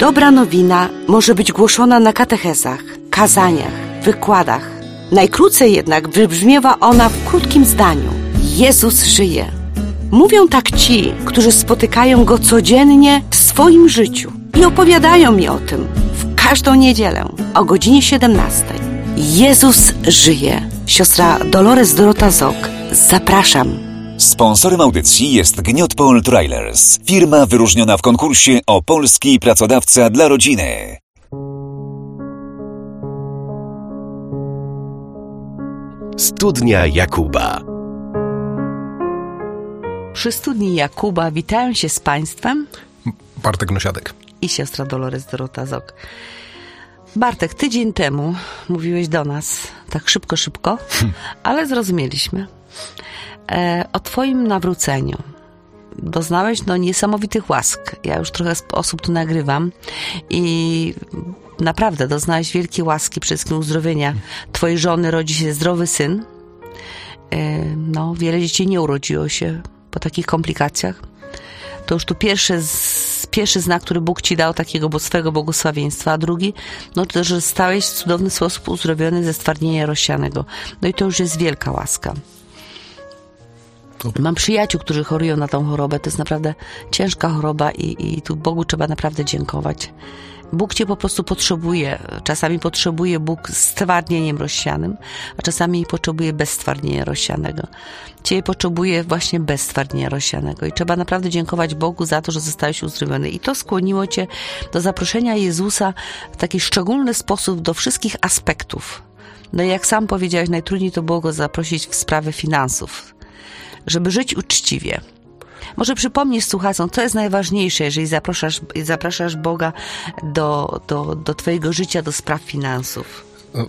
Dobra nowina może być głoszona na katechezach, kazaniach, wykładach. Najkrócej jednak wybrzmiewa ona w krótkim zdaniu. Jezus żyje. Mówią tak ci, którzy spotykają Go codziennie w swoim życiu i opowiadają mi o tym w każdą niedzielę o godzinie 17. Jezus żyje. Siostra Dolores Dorota Zok. Zapraszam. Sponsorem audycji jest Gniotpol Trailers, firma wyróżniona w konkursie o polski pracodawca dla rodziny. Studnia Jakuba. Przy studni Jakuba witają się z Państwem Bartek Nosiadek i siostra Dolores Dorota Zok. Bartek, tydzień temu mówiłeś do nas tak szybko, ale zrozumieliśmy o Twoim nawróceniu. Doznałeś niesamowitych łask. Ja już trochę osób tu nagrywam i naprawdę doznałeś wielkiej łaski, przede wszystkim uzdrowienia. Twojej żony rodzi się zdrowy syn. Wiele dzieci nie urodziło się po takich komplikacjach. To już tu pierwszy znak, który Bóg ci dał, takiego swego błogosławieństwa, a drugi, to, że stałeś w cudowny sposób uzdrowiony ze stwardnienia rozsianego. I to już jest wielka łaska. Mam przyjaciół, którzy chorują na tą chorobę. To jest naprawdę ciężka choroba i tu Bogu trzeba naprawdę dziękować. Bóg cię po prostu potrzebuje. Czasami potrzebuje Bóg z stwardnieniem rozsianym, a czasami potrzebuje bez stwardnienia rozsianego. Ciebie potrzebuje właśnie bez stwardnienia rozsianego i trzeba naprawdę dziękować Bogu za to, że zostałeś uzdrowiony. I to skłoniło cię do zaproszenia Jezusa w taki szczególny sposób do wszystkich aspektów. I jak sam powiedziałeś, najtrudniej to było go zaprosić w sprawę finansów, żeby żyć uczciwie. Może przypomnisz słuchaczom, co jest najważniejsze, jeżeli zapraszasz Boga do twojego życia, do spraw finansów.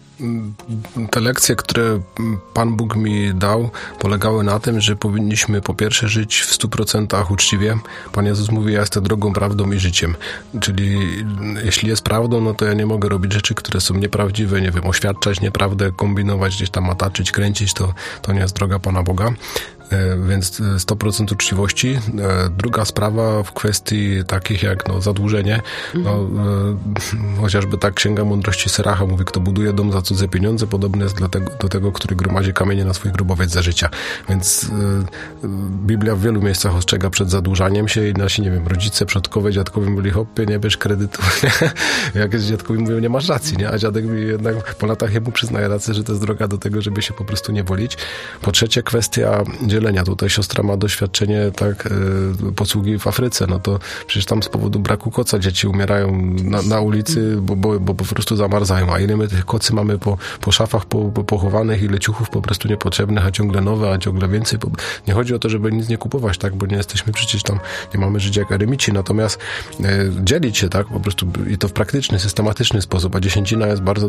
Te lekcje, które Pan Bóg mi dał, polegały na tym, że powinniśmy po pierwsze żyć w 100% uczciwie. Pan Jezus mówi, ja jestem drogą, prawdą i życiem. Czyli jeśli jest prawdą, to ja nie mogę robić rzeczy, które są nieprawdziwe, oświadczać nieprawdę, kombinować, gdzieś tam mataczyć, kręcić, to nie jest droga Pana Boga. Więc 100% uczciwości. Druga sprawa w kwestii takich jak zadłużenie. Chociażby tak Księga Mądrości Syracha mówi, kto buduje dom za cudze pieniądze, podobny jest do tego, który gromadzi kamienie na swój grobowiec za życia. Więc Biblia w wielu miejscach ostrzega przed zadłużaniem się i nasi, rodzice, przodkowie, dziadkowie mówili, hopie, nie bierz kredytu. Jak jest dziadkowi mówią, nie masz racji, nie? A dziadek mi jednak po latach jemu przyznaje rację, że to jest droga do tego, żeby się po prostu nie bolić. Po trzecie kwestia dzielenia. Tutaj siostra ma doświadczenie posługi w Afryce. To przecież tam z powodu braku koca dzieci umierają na ulicy, bo po prostu zamarzają. A ile my tych kocy mamy po szafach pochowanych, ile ciuchów po prostu niepotrzebnych, a ciągle nowe, a ciągle więcej. Nie chodzi o to, żeby nic nie kupować, tak? Bo nie jesteśmy przecież tam, nie mamy żyć jak eremici. Natomiast dzielić się, tak? Po prostu i to w praktyczny, systematyczny sposób. A dziesięcina jest bardzo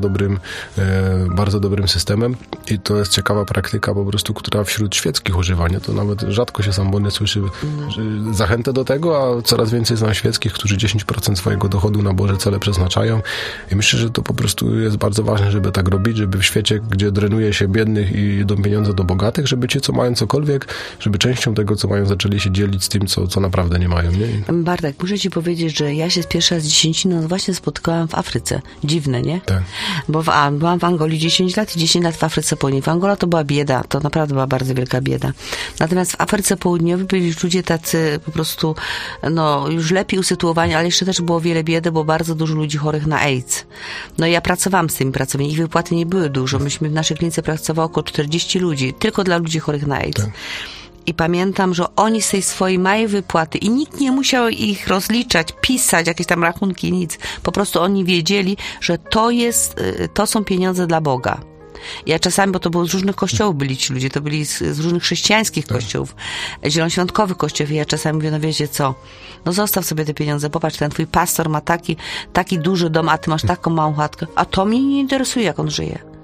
dobrym systemem i to jest ciekawa praktyka po prostu, która wśród świeckich używa. To nawet rzadko się samobójnie słyszy zachętę do tego, a coraz więcej znam świeckich, którzy 10% swojego dochodu na Boże cele przeznaczają. I myślę, że to po prostu jest bardzo ważne, żeby tak robić, żeby w świecie, gdzie drenuje się biednych i idą pieniądze do bogatych, żeby ci, co mają cokolwiek, żeby częścią tego, co mają, zaczęli się dzielić z tym, co naprawdę nie mają. Nie? Bartek, muszę ci powiedzieć, że ja się pierwszy raz z dziesięciną właśnie spotkałam w Afryce. Dziwne, nie? Tak. Bo byłam w Angolii 10 lat i 10 lat w Afryce Południowej. W Angola to była bieda, to naprawdę była bardzo wielka bieda. Natomiast w Afryce Południowej byli już ludzie tacy po prostu, już lepiej usytuowani, ale jeszcze też było wiele biedy, bo bardzo dużo ludzi chorych na AIDS. Ja pracowałam z tymi pracownikami. Ich wypłaty nie były dużo. Myśmy w naszej klinice pracowało około 40 ludzi, tylko dla ludzi chorych na AIDS. Tak. I pamiętam, że oni z tej swojej małej wypłaty i nikt nie musiał ich rozliczać, pisać, jakieś tam rachunki, nic. Po prostu oni wiedzieli, że to są pieniądze dla Boga. Ja czasami, bo to było z różnych kościołów byli ci ludzie, to byli z różnych chrześcijańskich kościołów, zielonoświątkowych kościołów i ja czasami mówię, wiecie co, zostaw sobie te pieniądze, popatrz, ten twój pastor ma taki duży dom, a ty masz taką małą chatkę, a to mnie nie interesuje, jak on żyje.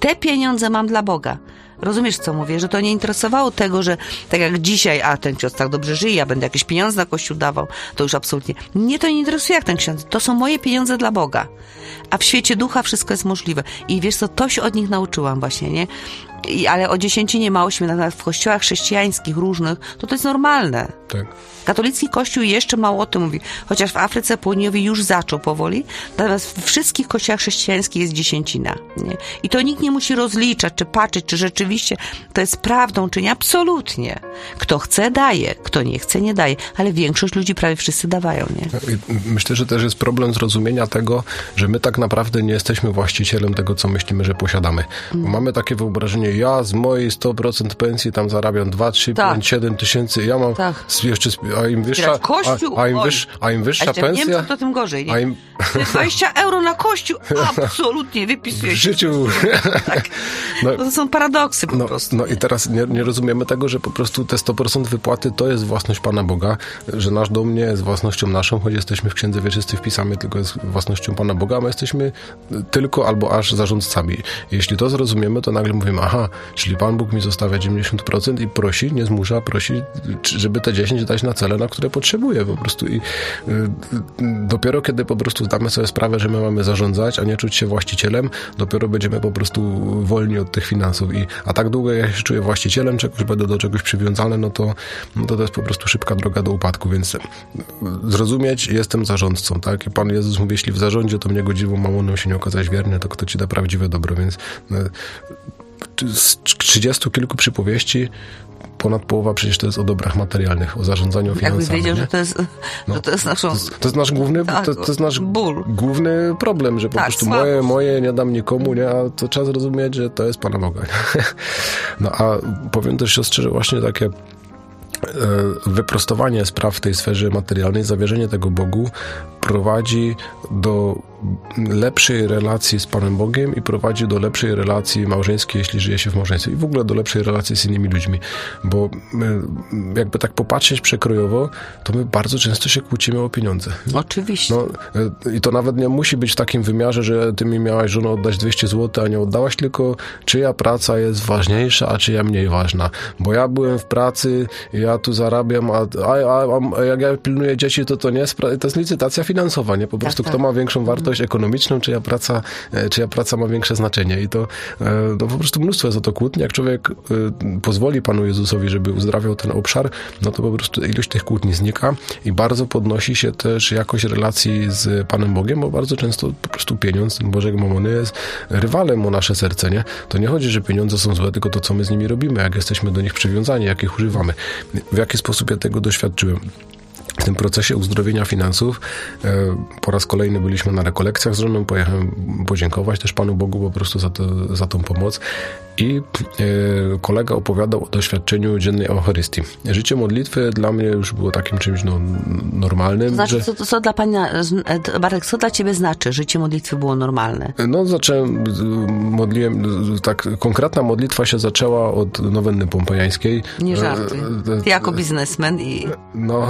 te pieniądze mam dla Boga. Rozumiesz, co mówię? Że to nie interesowało tego, że tak jak dzisiaj, ten ksiądz tak dobrze żyje, ja będę jakieś pieniądze na Kościół dawał, to już absolutnie. Mnie to nie interesuje, jak ten ksiądz. To są moje pieniądze dla Boga. A w świecie ducha wszystko jest możliwe. I wiesz co, to się od nich nauczyłam właśnie, nie? Ale o dziesięcinie małośmy, natomiast w kościołach chrześcijańskich różnych, to jest normalne. Tak. Katolicki Kościół jeszcze mało o tym mówi, chociaż w Afryce Południowej już zaczął powoli, natomiast w wszystkich kościołach chrześcijańskich jest dziesięcina. Nie? I to nikt nie musi rozliczać, czy patrzeć, czy rzeczywiście to jest prawdą, czy nie. Absolutnie. Kto chce, daje. Kto nie chce, nie daje. Ale większość ludzi, prawie wszyscy dawają. Nie? Myślę, że też jest problem zrozumienia tego, że my tak naprawdę nie jesteśmy właścicielem tego, co myślimy, że posiadamy. Bo mamy takie wyobrażenie, ja z mojej 100% pensji tam zarabiam 2, 3, 5, 7 tysięcy, ja mam jeszcze, a im wyższa, a im wyższa pensja... Niemców to tym gorzej. Nie? 20 euro na Kościół, absolutnie wypisuje się. W życiu. Tak. To są paradoksy po prostu. No i teraz nie rozumiemy tego, że po prostu te 100% wypłaty to jest własność Pana Boga, że nasz dom nie jest własnością naszą, choć jesteśmy w Księdze Wieczystej wpisani, tylko jest własnością Pana Boga, a my jesteśmy tylko albo aż zarządcami. Jeśli to zrozumiemy, to nagle mówimy, aha, czyli Pan Bóg mi zostawia 90% i prosi, nie zmusza, prosi, żeby te 10 dać na cele, na które potrzebuje po prostu. I dopiero kiedy po prostu zdamy sobie sprawę, że my mamy zarządzać, a nie czuć się właścicielem, dopiero będziemy po prostu wolni od tych finansów. A tak długo jak się czuję właścicielem czegoś, będę do czegoś przywiązany, no to jest po prostu szybka droga do upadku, więc zrozumieć, jestem zarządcą, tak? I Pan Jezus mówi, jeśli w zarządzie to mnie godziwą mamoną się nie okazać wierny, to kto ci da prawdziwe dobro, więc z 30 kilku przypowieści ponad połowa przecież to jest o dobrach materialnych, o zarządzaniu finansami. Jakbyś wiedział, że to jest naszą... To jest nasz główny, to jest nasz ból. Główny problem, że po prostu moje nie dam nikomu, nie? A to trzeba zrozumieć, że to jest Pana Boga. No a powiem też siostrze, że właśnie takie wyprostowanie spraw w tej sferze materialnej, zawierzenie tego Bogu prowadzi do lepszej relacji z Panem Bogiem i prowadzi do lepszej relacji małżeńskiej, jeśli żyje się w małżeństwie i w ogóle do lepszej relacji z innymi ludźmi, bo jakby tak popatrzeć przekrojowo, to my bardzo często się kłócimy o pieniądze. Oczywiście. I to nawet nie musi być w takim wymiarze, że ty mi miałaś żono oddać 200 zł, a nie oddałaś, tylko czyja praca jest ważniejsza, a czyja mniej ważna, bo ja byłem w pracy, ja tu zarabiam, a jak ja pilnuję dzieci, to nie jest, to jest licytacja finansowa, nie? Po prostu kto ma większą wartość ekonomiczną, czyja praca ma większe znaczenie i to po prostu mnóstwo jest o to kłótni. Jak człowiek pozwoli Panu Jezusowi, żeby uzdrawiał ten obszar, no to po prostu ilość tych kłótni znika i bardzo podnosi się też jakość relacji z Panem Bogiem, bo bardzo często po prostu pieniądz, ten Bożek Mamony jest rywalem o nasze serce, nie? To nie chodzi, że pieniądze są złe, tylko to, co my z nimi robimy, jak jesteśmy do nich przywiązani, jak ich używamy. W jaki sposób ja tego doświadczyłem? W tym procesie uzdrowienia finansów po raz kolejny byliśmy na rekolekcjach z żoną, pojechałem podziękować też Panu Bogu po prostu za tą pomoc i kolega opowiadał o doświadczeniu dziennej Eucharystii. Życie modlitwy dla mnie już było takim czymś normalnym. To znaczy, co dla Pana, Marek, co dla Ciebie znaczy życie modlitwy było normalne? No modliłem, tak konkretna modlitwa się zaczęła od nowenny pompejańskiej. Nie żartuj. Ty jako biznesmen i... No,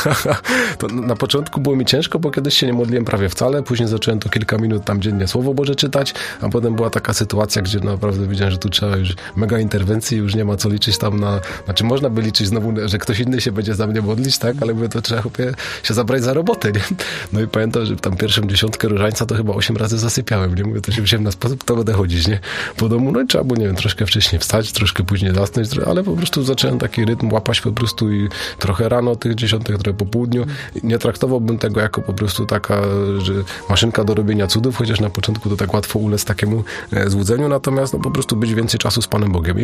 to na początku było mi ciężko, bo kiedyś się nie modliłem prawie wcale, później zacząłem to kilka minut tam dziennie Słowo Boże czytać, a potem była taka sytuacja, gdzie naprawdę wiedziałem, że tu trzeba już mega interwencji, już nie ma co liczyć tam znaczy można by liczyć znowu, że ktoś inny się będzie za mnie modlić, tak, ale mówię, to trzeba się zabrać za robotę, nie? No i pamiętam, że tam pierwszą 10 różańca to chyba 8 razy zasypiałem, nie? Mówię, to się wziąłem na sposób, to będę chodzić, nie? Po domu, no i trzeba było, nie wiem, troszkę wcześniej wstać, troszkę później zasnąć, ale po prostu zacząłem taki rytm łapać po prostu i trochę rano tych 10, trochę po południu. Nie traktowałbym tego jako po prostu taka, że maszynka do robienia cudów, chociaż na początku to tak łatwo ulec takiemu złudzeniu, natomiast no po prostu być więcej czasu z Panem Bogiem.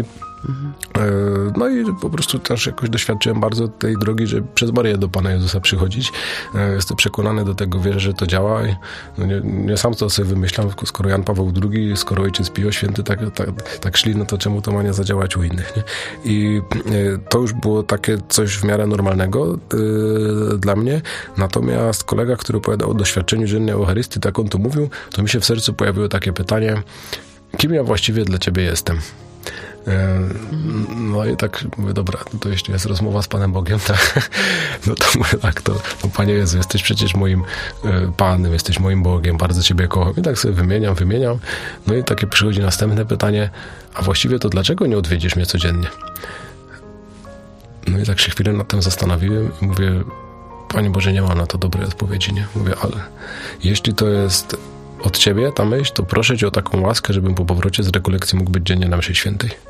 No i po prostu też jakoś doświadczyłem bardzo tej drogi, że przez Maryję do Pana Jezusa przychodzić. Jestem przekonany do tego, wierzę, że to działa. No nie sam to sobie wymyślam, skoro Jan Paweł II, skoro Ojciec Pio Święty tak szli, no to czemu to ma nie zadziałać u innych, nie? I to już było takie coś w miarę normalnego dla mnie. Natomiast kolega, który opowiadał o doświadczeniu dziennej Eucharystii, tak on to mówił, to mi się w sercu pojawiło takie pytanie, kim ja właściwie dla Ciebie jestem? No i tak mówię, dobra, to jeśli jest rozmowa z Panem Bogiem, tak, no to mówię tak, to no Panie Jezu, jesteś przecież moim Panem, jesteś moim Bogiem, bardzo Ciebie kocham. I tak sobie wymieniam. No i takie przychodzi następne pytanie, a właściwie to dlaczego nie odwiedzisz mnie codziennie? No i tak się chwilę nad tym zastanowiłem i mówię, Panie Boże, nie mam na to dobrej odpowiedzi, nie? Mówię, ale jeśli to jest od Ciebie ta myśl, to proszę Cię o taką łaskę, żebym po powrocie z rekolekcji mógł być dziennie na mszy świętej.